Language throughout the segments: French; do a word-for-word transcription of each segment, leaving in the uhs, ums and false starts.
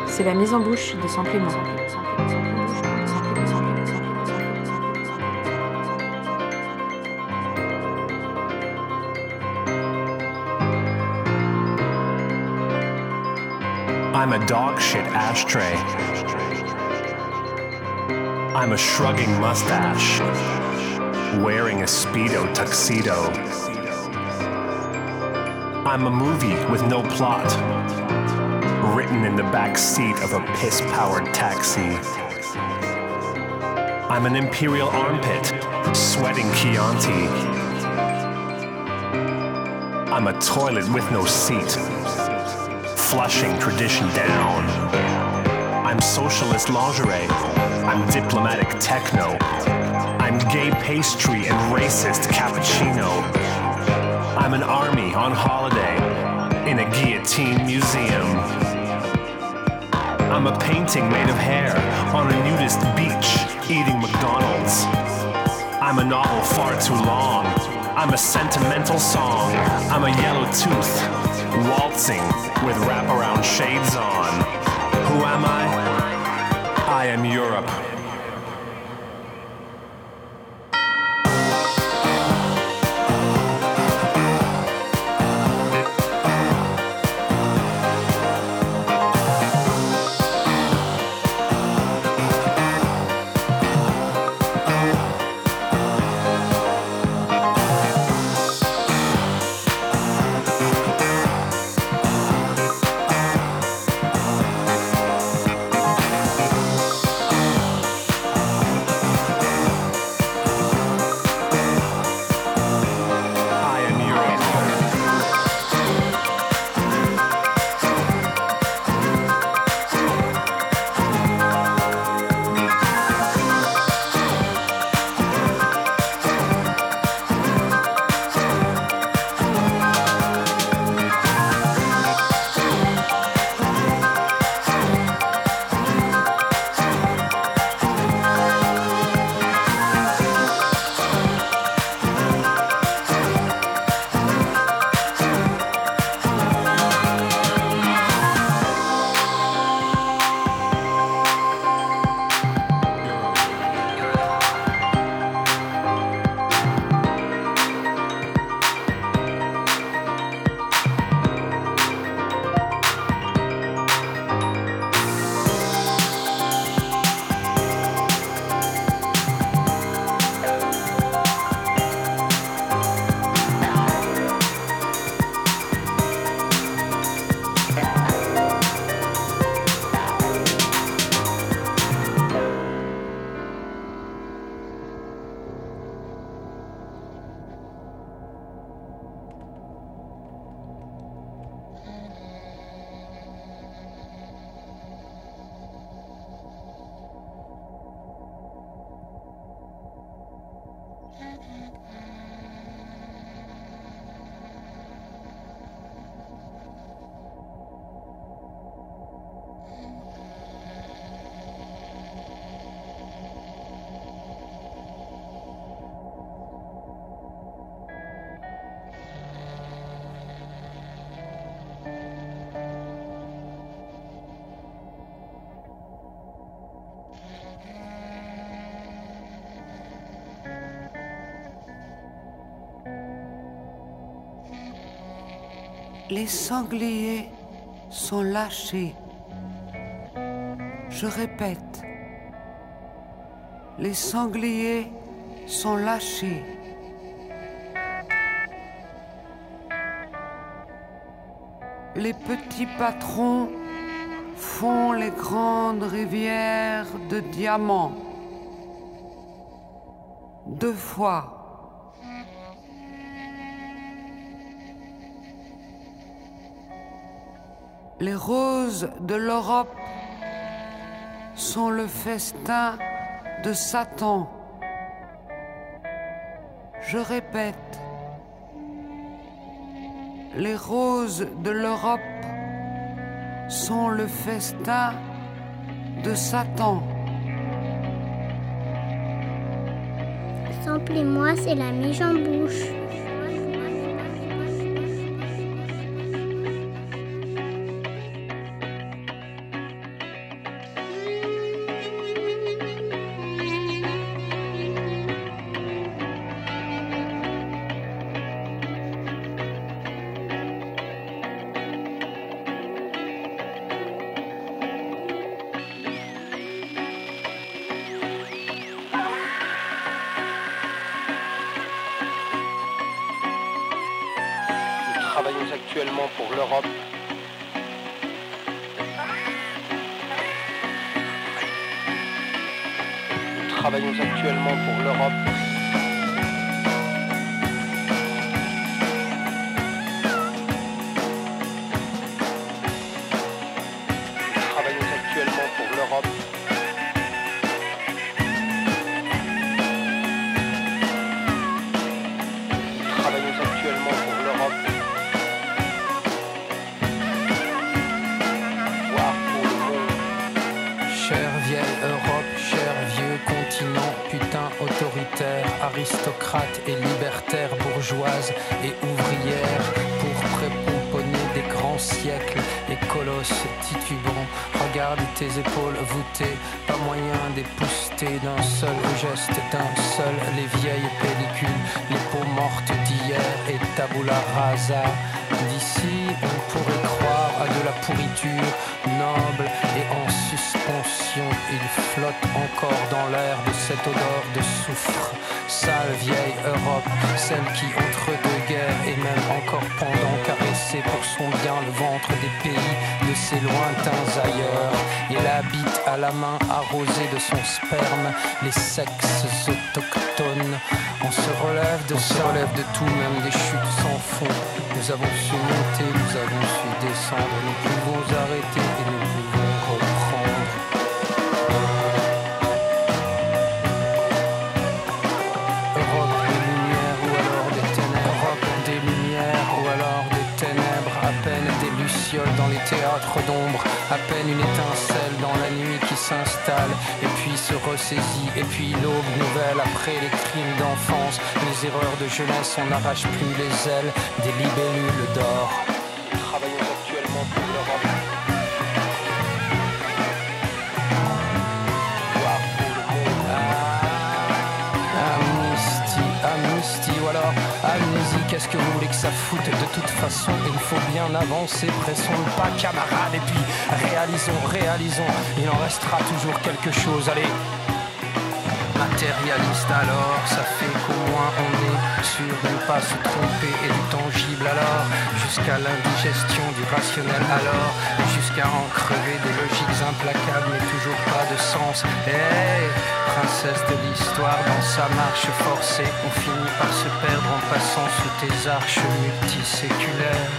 C'est la mise en bouche de Samplement. I'm a dog shit ashtray. I'm a shrugging mustache, wearing a Speedo tuxedo. I'm a movie with no plot, written in the back seat of a piss-powered taxi. I'm an imperial armpit, sweating Chianti. I'm a toilet with no seat, flushing tradition down. I'm socialist lingerie. I'm diplomatic techno. I'm gay pastry and racist cappuccino. I'm an army on holiday in a guillotine museum. I'm a painting made of hair on a nudist beach eating McDonald's. I'm a novel far too long. I'm a sentimental song. I'm a yellow tooth waltzing with wraparound shades on. Who am I? I am Europe. Les sangliers sont lâchés. Je répète, les sangliers sont lâchés. Les petits patrons font les grandes rivières de diamants. Deux fois. Les roses de l'Europe sont le festin de Satan. Je répète, les roses de l'Europe sont le festin de Satan. Samplez-moi, c'est la mise en bouche. actuellement pour l'Europe. Nous travaillons actuellement pour l'Europe. Nous travaillons actuellement pour l'Europe. Nous travaillons actuellement pour l'Europe. Voire pour le monde. Chère vieille Europe, cher vieux continent, putain autoritaire, aristocrate et libertaire, bourgeoise et ouvrière, pour prépomponner des grands siècles et colosses titubants. Regarde tes épaules voûtées, pas moyen d'épousseter d'un seul geste, d'un seul les vieilles pellicules, les peaux mortes d'hier et tabula rasa. D'ici, on pourrait croire à de la pourriture noble et en suspension. Il flotte encore dans l'air de cette odeur de soufre. Sale vieille Europe, celle qui entre deux guerres et même encore pendant caressait pour son bien le ventre des pays de ses lointains ailleurs. Il habite à la main arrosée de son sperme les sexes autochtones. On se relève de, on se relève de tout, même des chutes sans fond. Nous avons su monter, nous avons su descendre, nous pouvons arrêter et nous pouvons reprendre. Europe des lumières ou alors des ténèbres, Europe des lumières ou alors des ténèbres, à peine des lucioles dans les théâtres d'ombre, à peine une étincelle dans la nuit qui s'installe et puis se ressaisit, et puis l'aube nouvelle après les crimes d'enfance, les erreurs de jeunesse, on n'arrache plus les ailes des libellules d'or. Nous travaillons actuellement pour l'Europe. Voire pour le monde. Ah, amnistie, amnistie, ou alors amnésie, qu'est-ce que vous voulez que ça foute? De toute façon, il faut bien avancer, pressons le pas, camarades, et puis réalisons, réalisons, il en restera toujours quelque chose, allez. Matérialiste alors, ça fait qu'au moins on est sûr de ne pas se tromper, et du tangible alors, jusqu'à l'indigestion du rationnel alors, jusqu'à en crever des logiques implacables mais toujours pas de sens. Hey, princesse de l'histoire, dans sa marche forcée, on finit par se perdre en passant sous tes arches multiséculaires.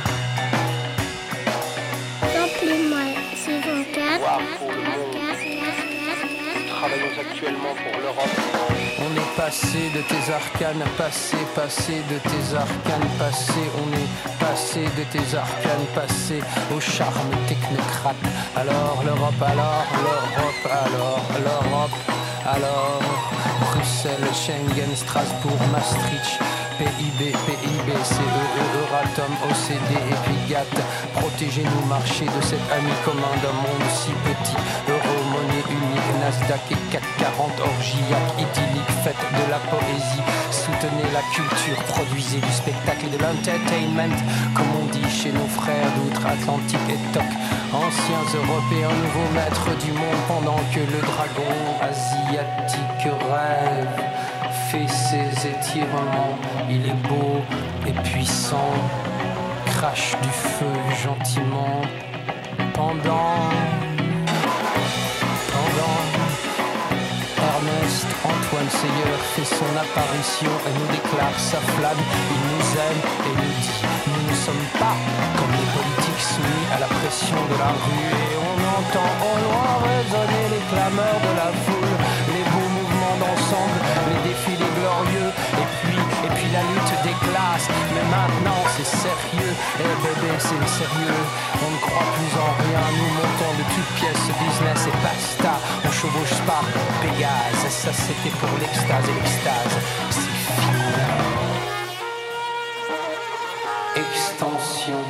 Remplis-moi saison quatre. Voire pour le monde. Nous travaillons actuellement pour l'Europe. On est passé de tes arcanes, passé, passé de tes arcanes, passé. On est passé de tes arcanes, passé au charme technocrate. Alors l'Europe, alors l'Europe, alors l'Europe, alors Bruxelles, Schengen, Strasbourg, Maastricht. P I B, P I B, C E E, Euratom, O C D et puis G A T. Protégez-nous, marchez de cet ami commun d'un monde si petit. Euro, monnaie unique, Nasdaq et C A C quarante, orgiaque, idyllique, faites de la poésie. Soutenez la culture, produisez du spectacle et de l'entertainment, comme on dit chez nos frères d'outre-Atlantique et Toc. Anciens Européens, nouveaux maîtres du monde, pendant que le dragon asiatique rêve. Fait ses étirements, il est beau et puissant, crache du feu gentiment pendant, pendant. Ernest Antoine Seyeur fait son apparition et nous déclare sa flamme, il nous aime et nous dit, nous ne sommes pas comme les politiques soumis à la pression de la rue, et on entend au loin résonner les clameurs de la foule, les beaux mouvements d'ensemble, les défilés glorieux, et puis, et puis la lutte des classes. Mais maintenant c'est sérieux, et eh bébé c'est sérieux, on ne croit plus en rien, nous montons de toutes pièces, business et basta, on chevauche pas Pégase, ça c'était pour l'extase, et l'extase c'est fini. Extension,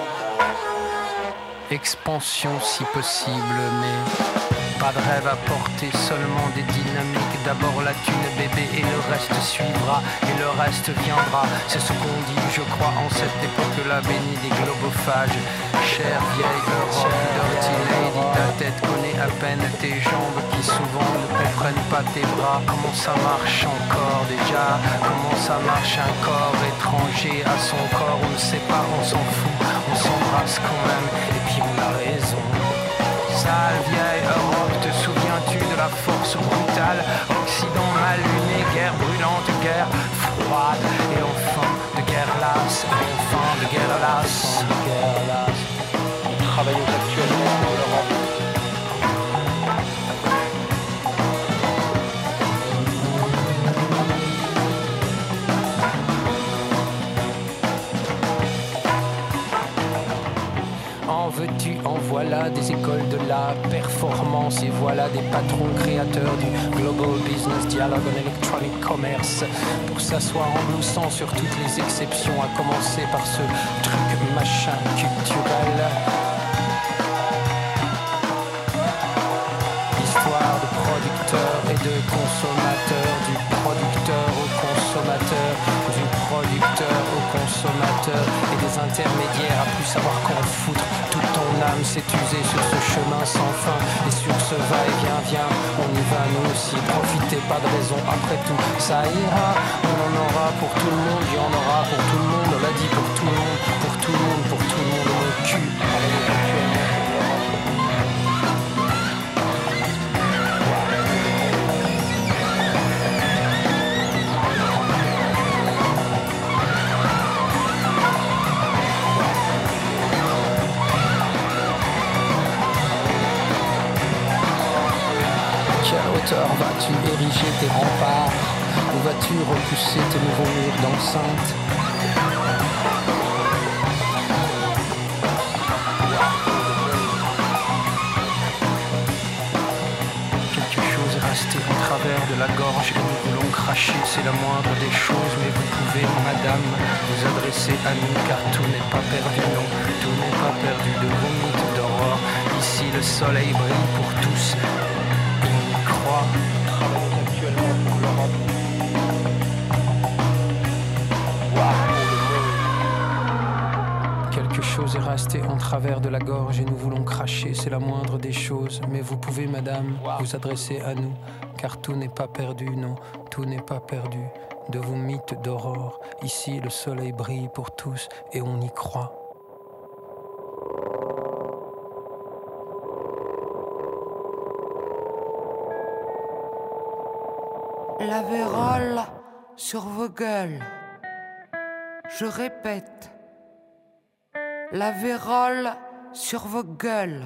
expansion si possible, mais pas de rêve à porter, seulement des dynamiques. D'abord la thune bébé et le reste suivra, et le reste viendra. C'est ce qu'on dit, je crois, en cette époque-là bénie des globophages. chère vieille Europe, dirty lady, ta tête connaît à peine tes jambes qui souvent ne comprennent pas tes bras. Comment ça marche encore déjà? Comment ça marche un corps étranger à son corps? On ne sait pas, on s'en fout, on s'embrasse quand même et puis on a raison. Sale vieille Europe, te souviens-tu de la force brutale? Occident mal luné, guerre brûlante, guerre froide et enfin de guerre lasse, et enfin de guerre lasse, de guerre lasse. Nous travaillons actuellement pour l'Europe. En veux-tu, en voilà des écoles de la performance et voilà des patrons créateurs du Global Business Dialogue en Electronic Commerce pour s'asseoir en bloussant sur toutes les exceptions, à commencer par ce truc machin culturel. Histoire de producteurs et de consommateurs, du producteur au consommateur, du producteur au consommateur et des intermédiaires à plus savoir qu'en foutre. Toute ton âme s'est usée sur ce chemin sans fin et sur ce va-et-vient, viens, on y va nous aussi. Profitez, pas de raison, après tout, ça ira. On en aura pour tout le monde, il y en aura pour tout le monde. On l'a dit pour tout le monde, pour tout le monde, pour tout le monde. Mon cul, allez, actuellement. Vas-tu ériger tes remparts ou vas-tu repousser tes nouveaux murs d'enceinte? Quelque chose est resté en travers de la gorge et nous voulons cracher, c'est la moindre des choses, mais vous pouvez, madame, vous adresser à nous car tout n'est pas perdu, non, tout n'est pas perdu de vos mythes d'aurore. Ici le soleil brille pour tous. Nous travaillons actuellement pour l'Europe. Quelque chose est resté en travers de la gorge et nous voulons cracher, c'est la moindre des choses. Mais vous pouvez, madame, vous adresser à nous, car tout n'est pas perdu, non, tout n'est pas perdu. De vos mythes d'aurore, ici le soleil brille pour tous et on y croit. La vérole sur vos gueules. Je répète, la vérole sur vos gueules.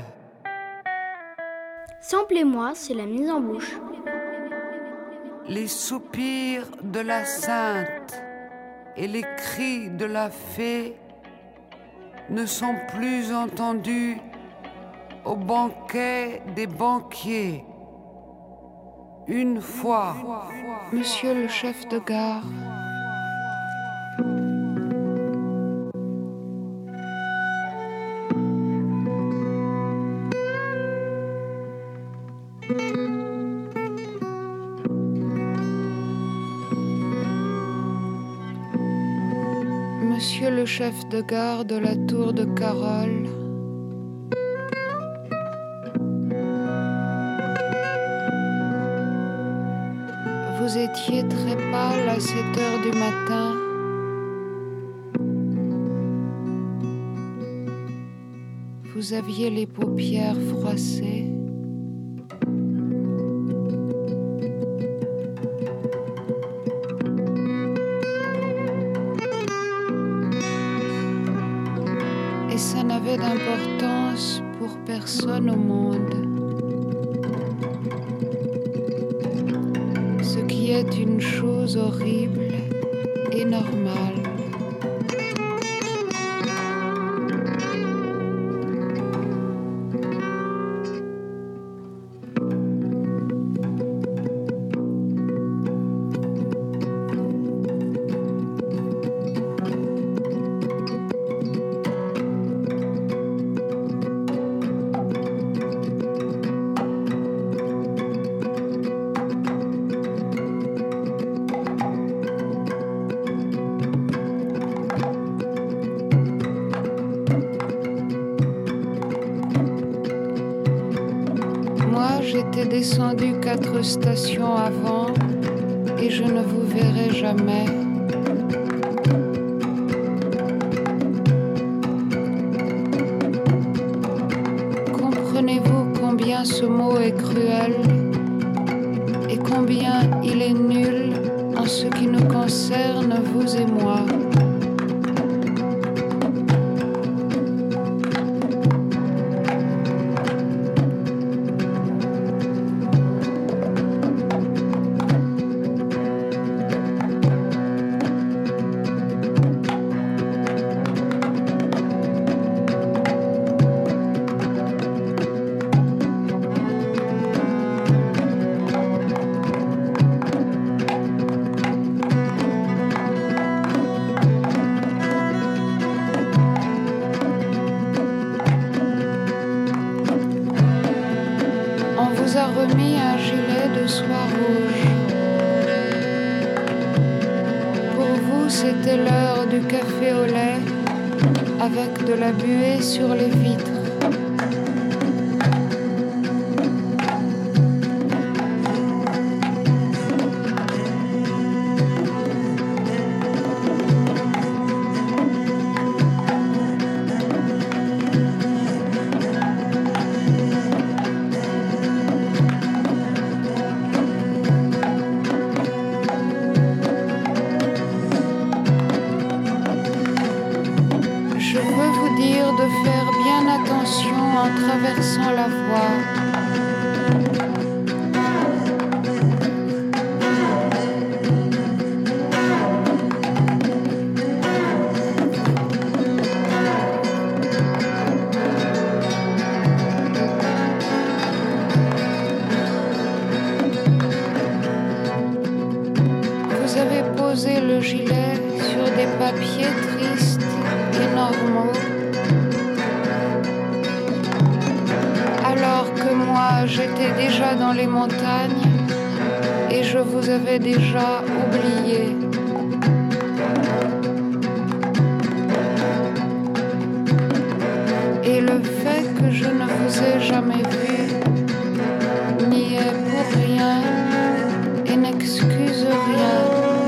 Samplez-moi, c'est la mise en bouche. Les soupirs de la sainte et les cris de la fée ne sont plus entendus au banquet des banquiers. Une fois, monsieur le chef de gare, monsieur le chef de gare de la tour de Carole, vous étiez très pâle à sept heures du matin. Vous aviez les paupières froissées. Et ça n'avait d'importance pour personne au monde. Ce qui est une chose horrible et normale. moi, j'étais descendu quatre stations avant et je ne vous verrai jamais. Comprenez-vous combien ce mot est cruel et combien il est nul en ce qui nous concerne, vous et moi. C'était l'heure du café au lait avec de la buée sur les vitres. Traversant la voie. Vous avez posé le gilet sur des papiers tristes et normaux. Alors que moi j'étais déjà dans les montagnes et je vous avais déjà oublié. Et le fait que je ne vous ai jamais vu n'y est pour rien et n'excuse rien.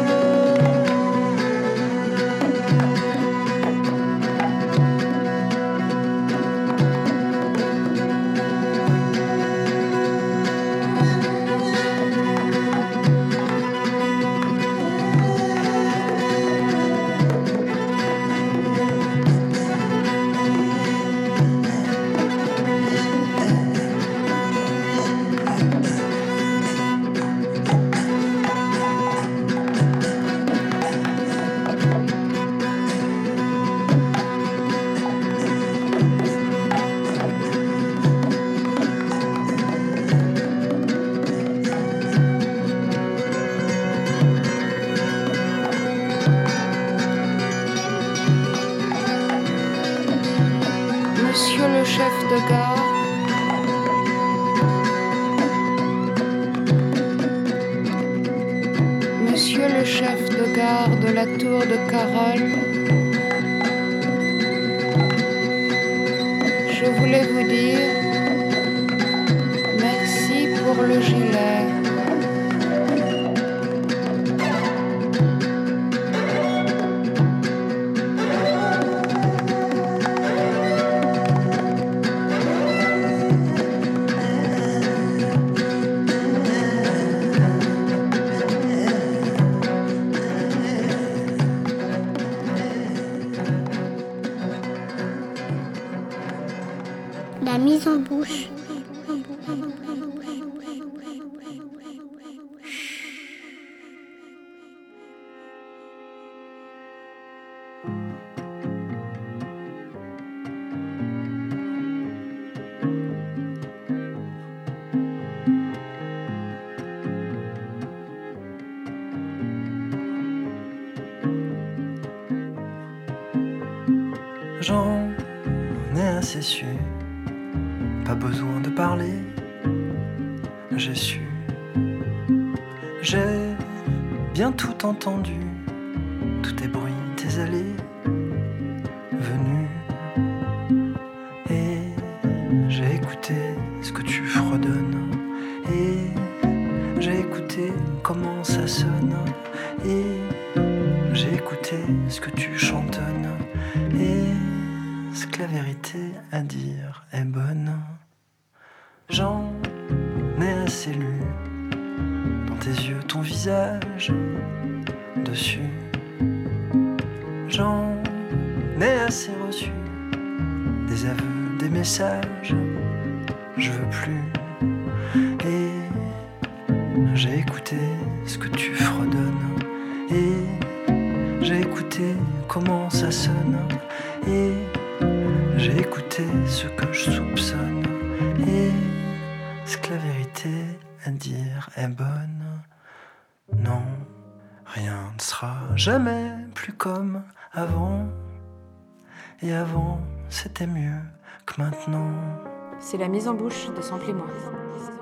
Monsieur le chef de gare, Monsieur le chef de gare de la tour de Carole, je voulais vous dire merci pour le gilet. La mise en bouche. J'en ai assez su. Pas besoin de parler, j'ai su, j'ai bien tout entendu, tous tes bruits, tes allées, venues, et j'ai écouté ce que tu fredonnes. comment ça sonne. Et j'ai écouté ce que tu chantonnes. Et ce que la vérité à dire est bonne. J'en ai assez lu dans tes yeux ton visage dessus. J'en ai assez reçu des aveux, des messages. Je veux plus. Et j'ai écouté ce que tu fredonnes. Et j'ai écouté comment ça sonne. Et j'ai écouté ce que je soupçonne. Et ce que la vérité à dire est bonne. Non, rien ne sera jamais plus comme avant. Et avant, c'était mieux que maintenant. C'est la mise en bouche de Sample et moi.